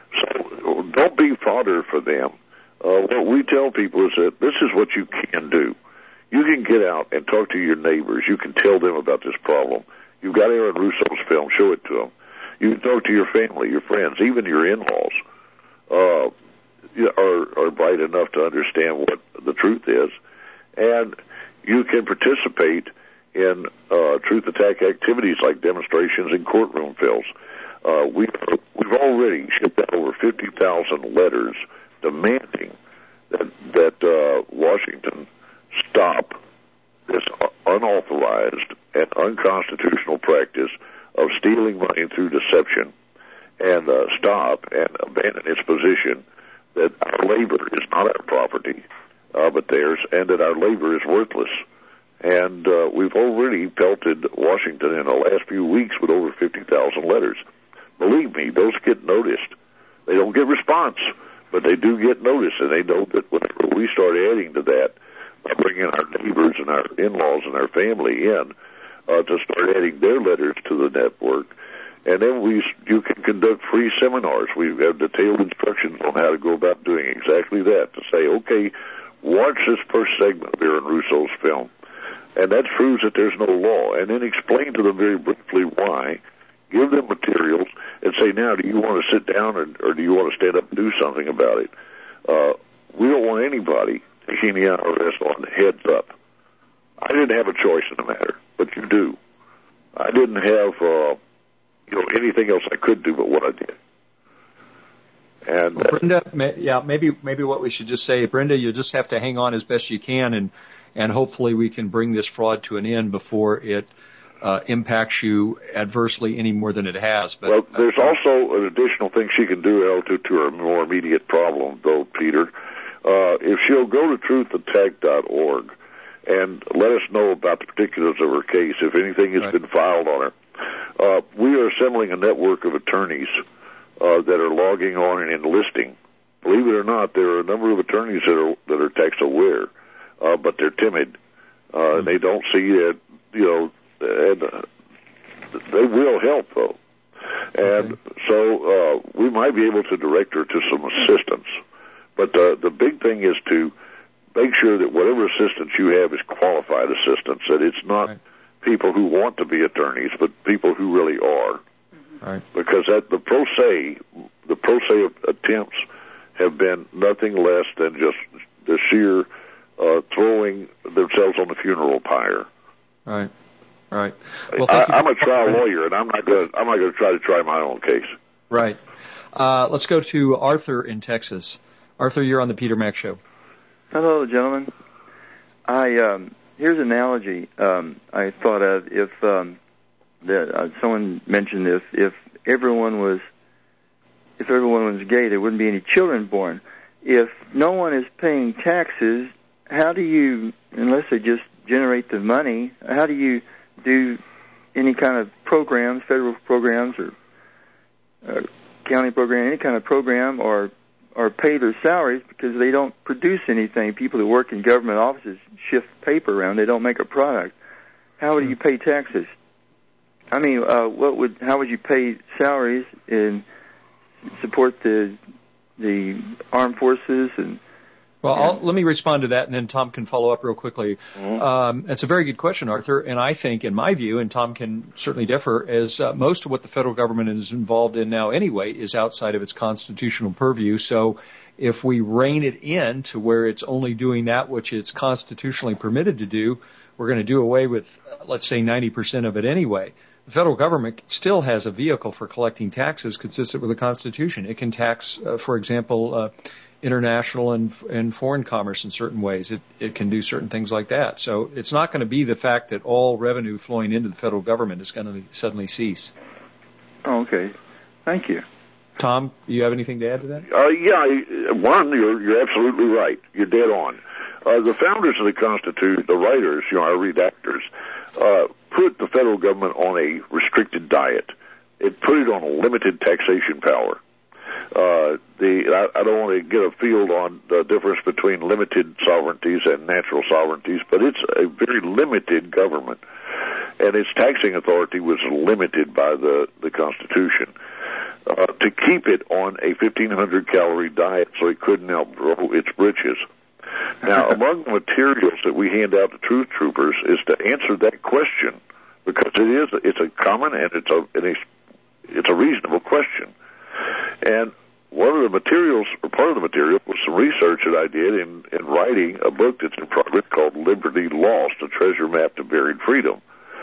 so don't be fodder for them. Uh, what we tell people is that this is what you can do. You can get out and talk to your neighbors. You can tell them about this problem. You've got Aaron Russo's film. Show it to them. You can talk to your family, your friends, even your in-laws uh, are, are bright enough to understand what the truth is. And you can participate in uh, truth attack activities like demonstrations and courtroom fills. Uh, we've, we've already shipped out over fifty thousand letters demanding that, that uh, Washington stop this unauthorized and unconstitutional practice of stealing money through deception, and uh, stop and abandon its position that our labor is not our property, uh, but theirs, and that our labor is worthless. And uh, we've already pelted Washington in the last few weeks with over fifty thousand letters. Believe me, those get noticed. They don't get response, but they do get noticed, and they know that whenever we start adding to that, by bringing our neighbors and our in-laws and our family in uh, to start adding their letters to the network. And then we, you can conduct free seminars. We have detailed instructions on how to go about doing exactly that, to say, okay, watch this first segment of Aaron Russo's film, and that proves that there's no law, and then explain to them very briefly why, give them materials, and say, now, do you want to sit down or, or do you want to stand up and do something about it? Uh, we don't want anybody taking the I R S on heads up. I didn't have a choice in the matter, but you do. I didn't have, uh, you know, anything else I could do but what I did. And well, Brenda, yeah, maybe maybe what we should just say, Brenda, you just have to hang on as best you can, and and hopefully we can bring this fraud to an end before it uh, impacts you adversely any more than it has. But well, there's uh, also an additional thing she can do relative to her more immediate problem, though, Peter. Uh, if she'll go to truth attack dot org and let us know about the particulars of her case, if anything has right. been filed on her. Uh, we are assembling a network of attorneys uh, that are logging on and enlisting. Believe it or not, there are a number of attorneys that are that are tax aware, uh, but they're timid. Uh, mm-hmm. And they don't see it, you know, and uh, they will help, though. And okay. so uh, we might be able to direct her to some assistance. But uh, the big thing is to make sure that whatever assistance you have is qualified assistance, that it's not right. people who want to be attorneys, but people who really are. Right. Because that, the pro se, the pro se attempts have been nothing less than just the sheer uh, throwing themselves on the funeral pyre. Right. Right. Well, I, I'm a trial lawyer, and I'm not going. I'm not going to try to try my own case. Right. Uh, let's go to Arthur in Texas. Arthur, you're on the Peter Mack Show. Hello, gentlemen. I um, here's an analogy um, I thought of. If um, that uh, someone mentioned if if everyone was if everyone was gay, there wouldn't be any children born. If no one is paying taxes, how do you, unless they just generate the money, how do you do any kind of programs, federal programs or uh, county program, any kind of program, or or pay their salaries because they don't produce anything? People who work in government offices shift paper around; they don't make a product. How would you pay taxes? I mean, uh, what would how would you pay salaries and support the the armed forces and? Well, I'll, let me respond to that, and then Tom can follow up real quickly. Mm-hmm. Um, that's a very good question, Arthur, and I think, in my view, and Tom can certainly differ, as uh, most of what the federal government is involved in now anyway is outside of its constitutional purview. So if we rein it in to where it's only doing that which it's constitutionally permitted to do, we're going to do away with, uh, let's say, ninety percent of it anyway. The federal government still has a vehicle for collecting taxes consistent with the Constitution. It can tax, uh, for example, uh, international and, and foreign commerce in certain ways. It, it can do certain things like that. So it's not going to be the fact that all revenue flowing into the federal government is going to suddenly cease. Oh, okay. Thank you. Tom, do you have anything to add to that? Uh, yeah, one, you're, you're absolutely right. You're dead on. Uh, the founders of the Constitution, the writers, you know, our redactors, uh, put the federal government on a restricted diet. It put it on a limited taxation power. Uh, the I, I don't want to get a field on the difference between limited sovereignties and natural sovereignties, but it's a very limited government, and its taxing authority was limited by the, the Constitution. Uh, to keep it on a fifteen hundred calorie diet so it couldn't outgrow its britches. Now, among the materials that we hand out to Truth Troopers is to answer that question, because it is it's a common and it's a, and it's, it's a reasonable question. And one of the materials, or part of the material, was some research that I did in, in writing a book that's in progress called Liberty Lost, A Treasure Map to Buried Freedom.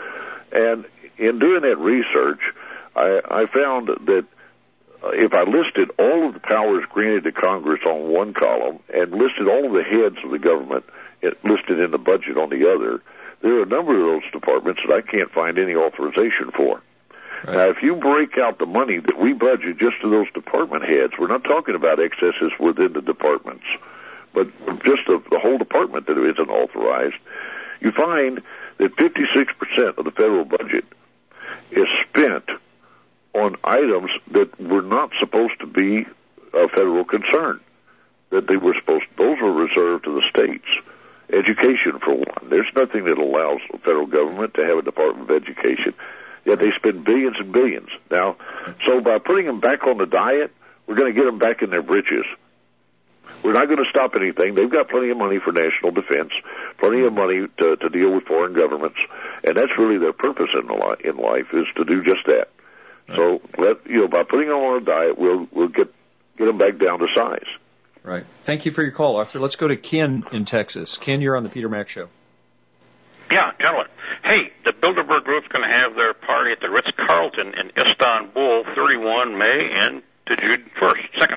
And in doing that research, I, I found that uh, if I listed all of the powers granted to Congress on one column and listed all of the heads of the government it, listed in the budget on the other, there are a number of those departments that I can't find any authorization for. Right. Now, if you break out the money that we budget just to those department heads, we're not talking about excesses within the departments, but just the, the whole department that isn't authorized, you find that fifty-six percent of the federal budget is spent on items that were not supposed to be a federal concern, that they were supposed to, those were reserved to the states. Education, for one. There's nothing that allows the federal government to have a Department of Education. Yet they spend billions and billions. Now, so by putting them back on the diet, we're going to get them back in their britches. We're not going to stop anything. They've got plenty of money for national defense, plenty of money to, to deal with foreign governments, and that's really their purpose in, the, in life, is to do just that. Right. So, let, you know, by putting them on a diet, we'll we'll get get them back down to size. Right. Thank you for your call, Arthur. Let's go to Ken in Texas. Ken, you're on the Peter Mack Show. Yeah, gentlemen. Hey, the Bilderberg Group's going to have their party at the Ritz-Carlton in Istanbul, thirty-first May and to June first, second.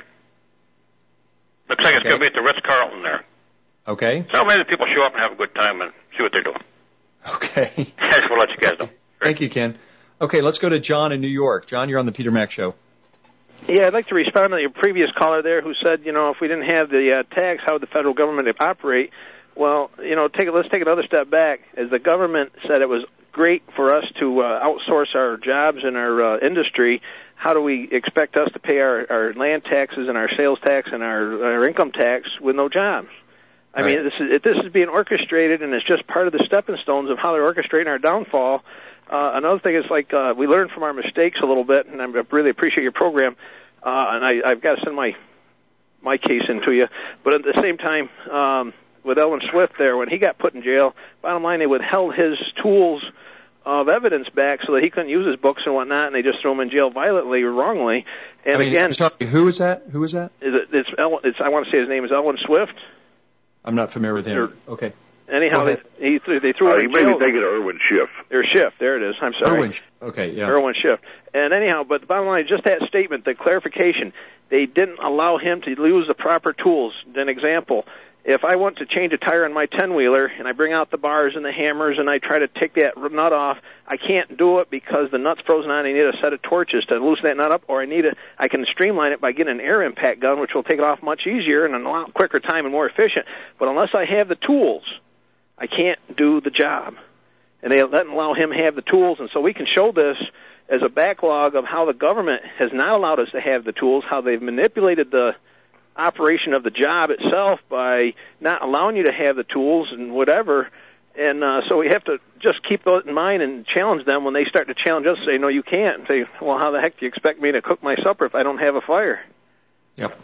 Looks like okay. It's going to be at the Ritz-Carlton there. Okay. So maybe people show up and have a good time and see what they're doing. Okay. I just want to let you guys know. Thank you, Ken. Okay, let's go to John in New York. John, you're on the Peter Mack Show. Yeah, I'd like to respond to your previous caller there who said, you know, if we didn't have the uh, tax, how would the federal government operate? Well, you know, take let's take another step back. As the government said it was great for us to uh, outsource our jobs and our uh, industry, how do we expect us to pay our, our land taxes and our sales tax and our, our income tax with no jobs? I right. mean, this is, this is being orchestrated, and it's just part of the stepping stones of how they're orchestrating our downfall. Uh, another thing is, like, uh, we learn from our mistakes a little bit, and I really appreciate your program, uh, and I, I've got to send my my case in to you. But at the same time, um, with Ellen Swift there, when he got put in jail, bottom line, they withheld his tools of evidence back so that he couldn't use his books and whatnot, and they just threw him in jail violently or wrongly. And I mean, again, sorry, who is that? Who is that? Is it, it's, Ellen, it's I want to say his name is Ellen Swift. I'm not familiar with him. Okay. anyhow, they, he threw, they threw uh, him he in may be jail. thinking of Irwin Schiff. Or Schiff, there it is. I'm sorry. Irwin. Okay, yeah. Irwin Schiff. And anyhow, but the bottom line is just that statement, the clarification. They didn't allow him to use the proper tools. An example, if I want to change a tire on my ten-wheeler and I bring out the bars and the hammers and I try to take that nut off, I can't do it because the nut's frozen on. I need a set of torches to loosen that nut up, or I need a. I can streamline it by getting an air impact gun, which will take it off much easier and in a lot quicker time and more efficient. But unless I have the tools, I can't do the job. And they didn't allow him to have the tools, and so we can show this as a backlog of how the government has not allowed us to have the tools, how they've manipulated the operation of the job itself by not allowing you to have the tools and whatever. And uh, so we have to just keep that in mind and challenge them when they start to challenge us, say, no, you can't. And say, well, how the heck do you expect me to cook my supper if I don't have a fire? Yep.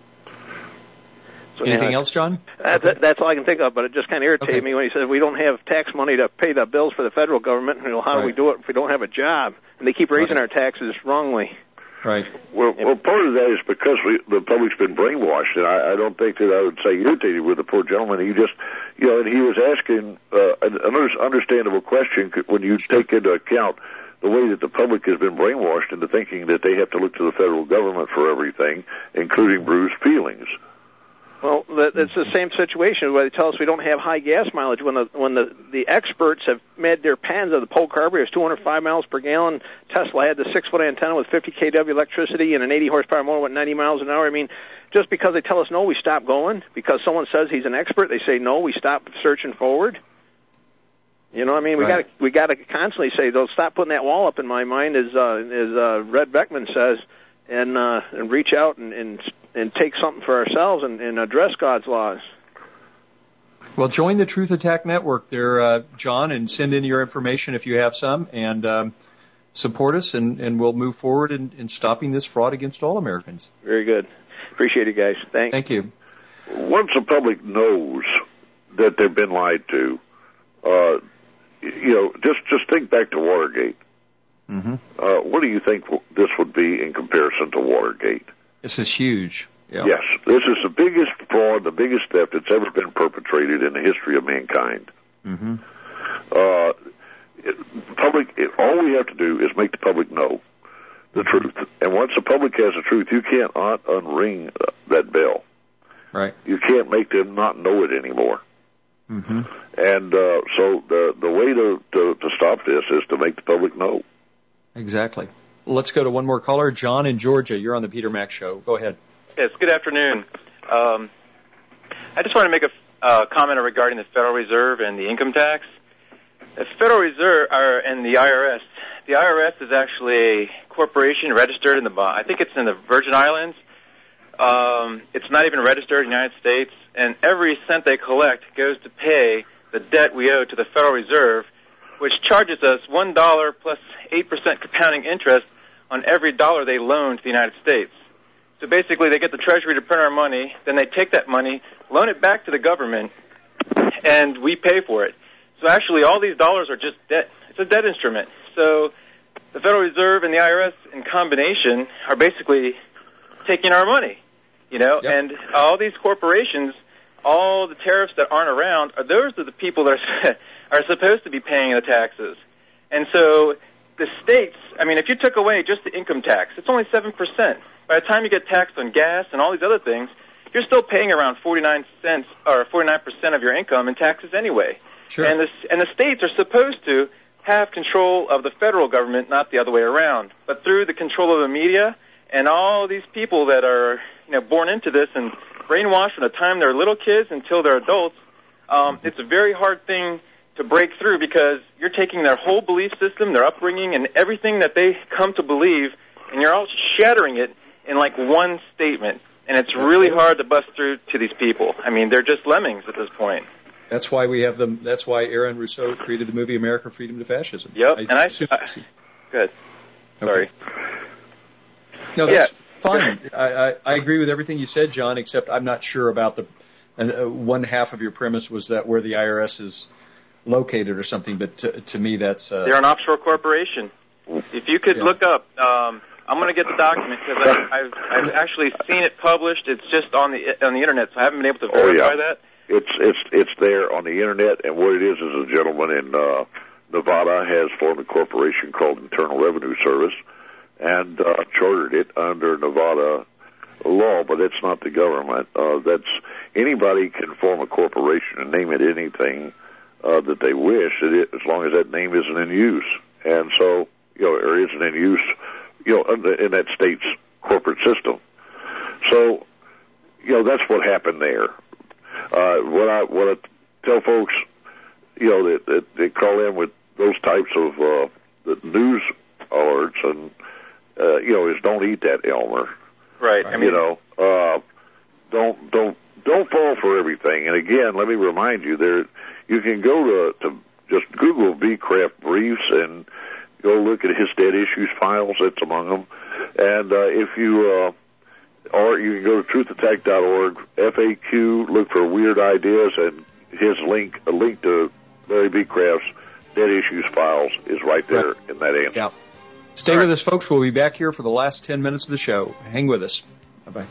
So, Anything yeah, else, John? That, that, that's all I can think of, but it just kind of irritated Okay. me when he said we don't have tax money to pay the bills for the federal government. You know, how Right. do we do it if we don't have a job? And they keep raising Right. our taxes wrongly. Right. Well, well, part of that is because we, the public's been brainwashed, and I, I don't think that I would say irritated with the poor gentleman. He just, you know, and he was asking uh, an an understandable question when you take into account the way that the public has been brainwashed into thinking that they have to look to the federal government for everything, including bruised feelings. Well, that, it's the same situation where they tell us we don't have high gas mileage when the when the, the experts have made their patents of the Polk carburetor is two hundred five miles per gallon. Tesla had the six-foot antenna with fifty kilowatt electricity and an eighty horsepower motor with ninety miles an hour. I mean, just because they tell us no, we stop going. Because someone says he's an expert, they say no, we stop searching forward. You know what I mean? We Right. got we got to constantly say, they'll stop putting that wall up in my mind, as uh, as uh, Red Beckman says, and uh, and reach out and, and and take something for ourselves and, and address God's laws. Well, join the Truth Attack Network there, uh, John, and send in your information if you have some, and um, support us, and, and we'll move forward in, in stopping this fraud against all Americans. Very good. Appreciate it, guys. Thanks. Thank you. Once the public knows that they've been lied to, uh, you know, just just think back to Watergate. Mm-hmm. Uh, what do you think this would be in comparison to Watergate? This is huge. Yeah. Yes, this is the biggest fraud, the biggest theft that's ever been perpetrated in the history of mankind. Mm-hmm. Uh, it, public, it, all we have to do is make the public know the truth. And once the public has the truth, you can't un- unring uh, that bell. Right. You can't make them not know it anymore. Mm-hmm. And uh, so the the way to, to, to stop this is to make the public know. Exactly. Let's go to one more caller. John in Georgia. You're on the Peter Mack Show. Go ahead. Yes, good afternoon. Um, I just want to make a uh, comment regarding the Federal Reserve and the income tax. The Federal Reserve are, and the I R S. The I R S is actually a corporation registered in the, I think it's in the Virgin Islands. Um, it's not even registered in the United States, and every cent they collect goes to pay the debt we owe to the Federal Reserve, which charges us one dollar plus eight percent compounding interest on every dollar they loan to the United States. So basically, they get the Treasury to print our money, then they take that money, loan it back to the government, and we pay for it. So actually, all these dollars are just debt. It's a debt instrument. So the Federal Reserve and the I R S in combination are basically taking our money, you know, Yep. and all these corporations, all the tariffs that aren't around, are those are the people that are, are supposed to be paying the taxes. And so the states, I mean, if you took away just the income tax, it's only seven percent. By the time you get taxed on gas and all these other things, you're still paying around forty-nine cents or forty-nine percent of your income in taxes anyway. Sure. And the, and the states are supposed to have control of the federal government, not the other way around. But through the control of the media and all these people that are, you know, born into this and brainwashed from the time they're little kids until they're adults, um, it's a very hard thing to break through because you're taking their whole belief system, their upbringing, and everything that they come to believe, and you're all shattering it in like one statement. And it's really hard to bust through to these people. I mean, they're just lemmings at this point. That's why we have them. That's why Aaron Rousseau created the movie America, Freedom to Fascism. Yep. I and I, assume- I good. Sorry. No, that's Yeah. fine. I, I, I agree with everything you said, John, except I'm not sure about the and, uh, one half of your premise was that where the I R S is located or something, but to, to me that's... Uh, They're an offshore corporation. If you could Yeah. look up, um, I'm going to get the document because I've, I've actually seen it published. It's just on the on the internet, so I haven't been able to Oh, verify yeah. that. it's it's it's there on the internet, and what it is is a gentleman in uh, Nevada has formed a corporation called Internal Revenue Service, and uh, chartered it under Nevada law, but it's not the government. Uh, that's anybody can form a corporation and name it anything uh, that they wish, it, as long as that name isn't in use. And so, you know, or isn't in use, you know, in that state's corporate system. So, you know, that's what happened there. Uh, what I what I tell folks, you know, that, that they call in with those types of uh, the news alerts, and uh, you know, is don't eat that, Elmer. Right. I mean, you know, uh, don't don't don't fall for everything. And again, let me remind you, there you can go to to just Google V. Kraft briefs and go look at his dead issues files. That's among them. And uh, if you uh, or you can go to truth attack dot org, F A Q, look for weird ideas, and his link a link to Larry V. Kraft's dead issues files is right there right. in that answer. Yeah. Stay All with right. us, folks. We'll be back here for the last ten minutes of the show. Hang with us. Bye-bye.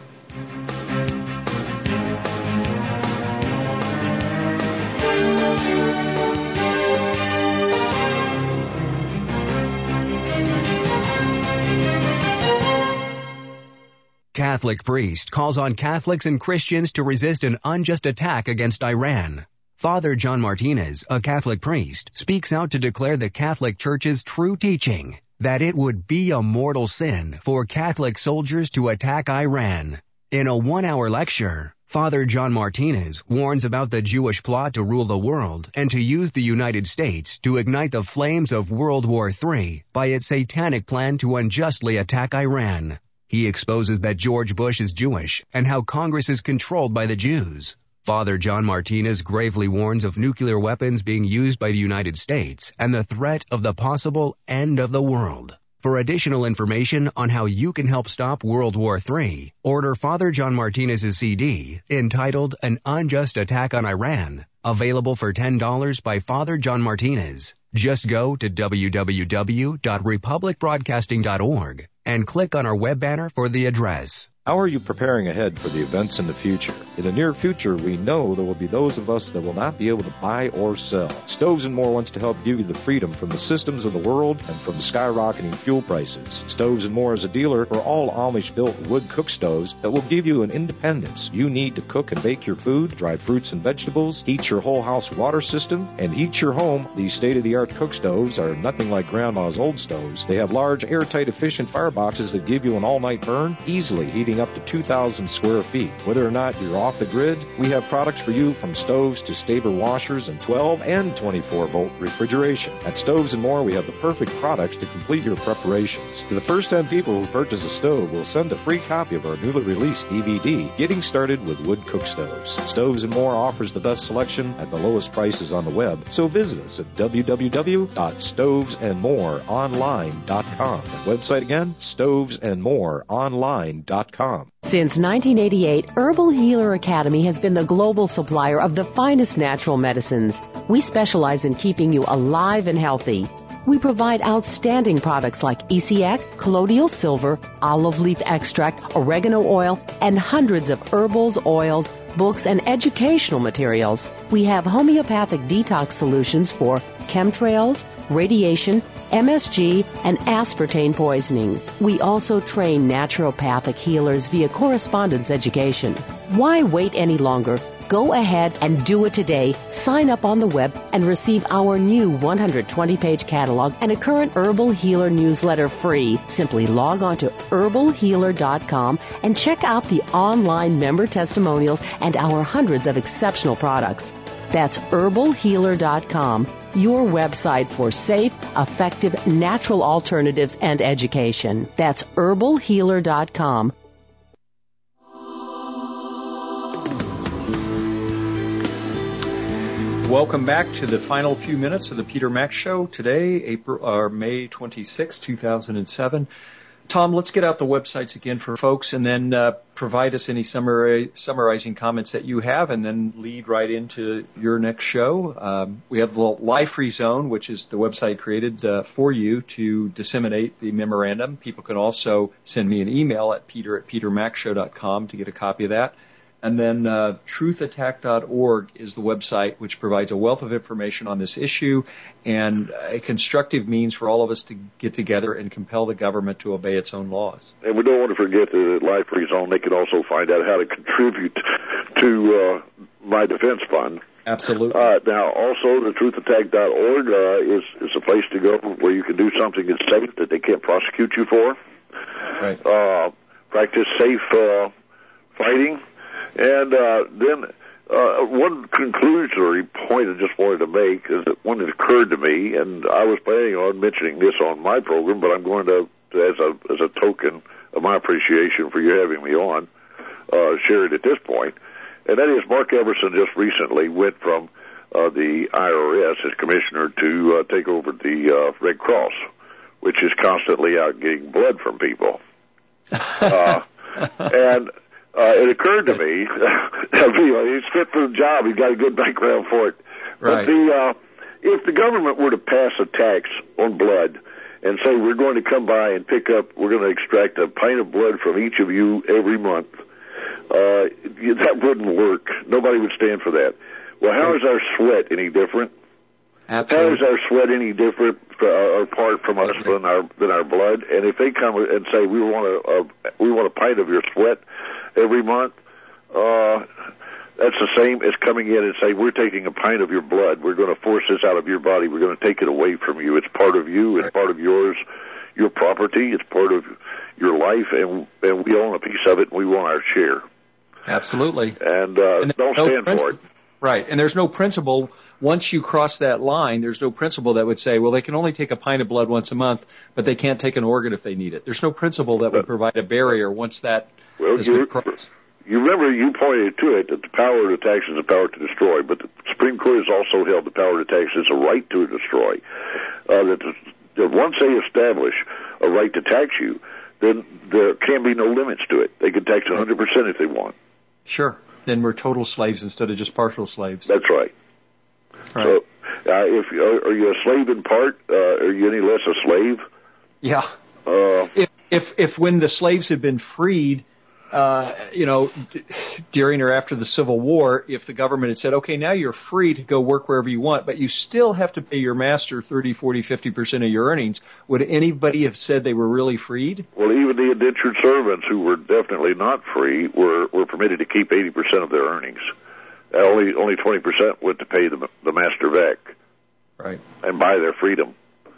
Catholic priest calls on Catholics and Christians to resist an unjust attack against Iran. Father John Martinez, a Catholic priest, speaks out to declare the Catholic Church's true teaching that it would be a mortal sin for Catholic soldiers to attack Iran. In a one-hour lecture, Father John Martinez warns about the Jewish plot to rule the world and to use the United States to ignite the flames of World War Three by its satanic plan to unjustly attack Iran. He exposes that George Bush is Jewish and how Congress is controlled by the Jews. Father John Martinez gravely warns of nuclear weapons being used by the United States and the threat of the possible end of the world. For additional information on how you can help stop World War Three, order Father John Martinez's C D entitled An Unjust Attack on Iran, available for ten dollars by Father John Martinez. Just go to w w w dot republic broadcasting dot org and click on our web banner for the address. How are you preparing ahead for the events in the future? In the near future, we know there will be those of us that will not be able to buy or sell. Stoves and More wants to help give you the freedom from the systems of the world and from skyrocketing fuel prices. Stoves and More is a dealer for all Amish-built wood cook stoves that will give you an independence you need to cook and bake your food, dry fruits and vegetables, heat your whole house water system, and heat your home. These state-of-the-art cook stoves are nothing like Grandma's old stoves. They have large, airtight, efficient fireboxes that give you an all-night burn, easily heating up to two thousand square feet. Whether or not you're off the grid, we have products for you from stoves to Staber washers and twelve and twenty-four volt refrigeration. At Stoves and More, we have the perfect products to complete your preparations. To the first ten people who purchase a stove, we'll send a free copy of our newly released D V D, Getting Started with Wood Cook Stoves. Stoves and More offers the best selection at the lowest prices on the web, so visit us at w w w dot stoves and more online dot com. That website again, stoves and more online dot com. Since nineteen eighty-eight, Herbal Healer Academy has been the global supplier of the finest natural medicines. We specialize in keeping you alive and healthy. We provide outstanding products like E C X, colloidal silver, olive leaf extract, oregano oil, and hundreds of herbals, oils, books, and educational materials. We have homeopathic detox solutions for chemtrails, radiation, M S G, and aspartame poisoning. We also train naturopathic healers via correspondence education. Why wait any longer? Go ahead and do it today. Sign up on the web and receive our new one hundred twenty page catalog and a current Herbal Healer newsletter free. Simply log on to herbal healer dot com and check out the online member testimonials and our hundreds of exceptional products. That's herbal healer dot com, your website for safe, effective, natural alternatives and education. That's herbal healer dot com. Welcome back to the final few minutes of the Peter Mac Show. Today, April or May twenty-sixth, two thousand seven. Tom, let's get out the websites again for folks, and then uh, provide us any summary, summarizing comments that you have, and then lead right into your next show. Um, we have the Life Free Zone, which is the website created uh, for you to disseminate the memorandum. People can also send me an email at peter at peter mac show dot com to get a copy of that. And then uh, truth attack dot org is the website, which provides a wealth of information on this issue and a constructive means for all of us to get together and compel the government to obey its own laws. And we don't want to forget that at Life Free Zone, they can also find out how to contribute to uh, my defense fund. Absolutely. Uh, now, also, the truth attack dot org uh, is, is a place to go where you can do something that's safe that they can't prosecute you for. Right. Uh, practice safe uh, fighting. And uh, then uh, one conclusory point I just wanted to make is that one that occurred to me, and I was planning on mentioning this on my program, but I'm going to, as a as a token of my appreciation for you having me on, uh, share it at this point. And that is Mark Everson just recently went from uh, the I R S as commissioner to uh, take over the uh, Red Cross, which is constantly out getting blood from people. uh, and uh, it occurred to me, he's fit for the job. He's got a good background for it. Right. But the uh, if the government were to pass a tax on blood and say we're going to come by and pick up, we're going to extract a pint of blood from each of you every month, uh, that wouldn't work. Nobody would stand for that. Well, how is our sweat any different? Absolutely. How is our sweat any different for, uh, apart from us than our than our blood? And if they come and say we want a, a we want a pint of your sweat every month, uh, that's the same as coming in and saying we're taking a pint of your blood. We're going to force this out of your body. We're going to take it away from you. It's part of you. It's part of yours, your property. It's part of your life, and and we own a piece of it, and we want our share. Absolutely. And, uh, and don't no stand for it. Right. And there's no principle, once you cross that line, there's no principle that would say, well, they can only take a pint of blood once a month, but they can't take an organ if they need it. There's no principle that would provide a barrier once that well, is you, crossed. You remember you pointed to it that the power to tax is the power to destroy, but the Supreme Court has also held the power to tax is a right to destroy. Uh, that, the, that once they establish a right to tax you, then there can be no limits to it. They can tax one hundred percent if they want. Sure. Then we're total slaves instead of just partial slaves. That's right. right. So, uh, if are, are you a slave in part? Uh, are you any less a slave? Yeah. Uh, if if if when the slaves had been freed, uh, you know, d- during or after the Civil War, if the government had said, okay, now you're free to go work wherever you want, but you still have to pay your master thirty, forty, fifty percent of your earnings, would anybody have said they were really freed? Well, even the indentured servants who were definitely not free were, were permitted to keep eighty percent of their earnings. Uh, only only twenty percent went to pay the, the master back. Right. And buy their freedom.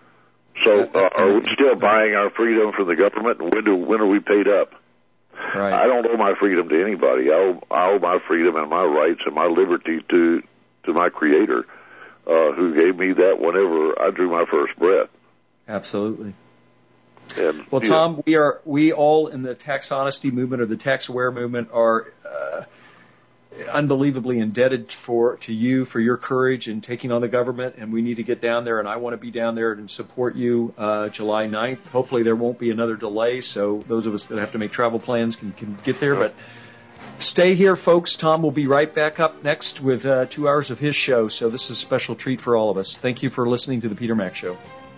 So uh, are we still buying our freedom from the government, and when, do, when are we paid up? Right. I don't owe my freedom to anybody. I owe, I owe my freedom and my rights and my liberty to to my Creator, uh, who gave me that whenever I drew my first breath. Absolutely. And, well, Tom, know, we are we all in the tax honesty movement or the tax aware movement are uh, unbelievably indebted for to you for your courage in taking on the government, and we need to get down there, and I want to be down there and support you uh, July ninth. Hopefully there won't be another delay, so those of us that have to make travel plans can, can get there. But stay here, folks. Tom will be right back up next with uh, two hours of his show, so this is a special treat for all of us. Thank you for listening to the Peter Mack Show.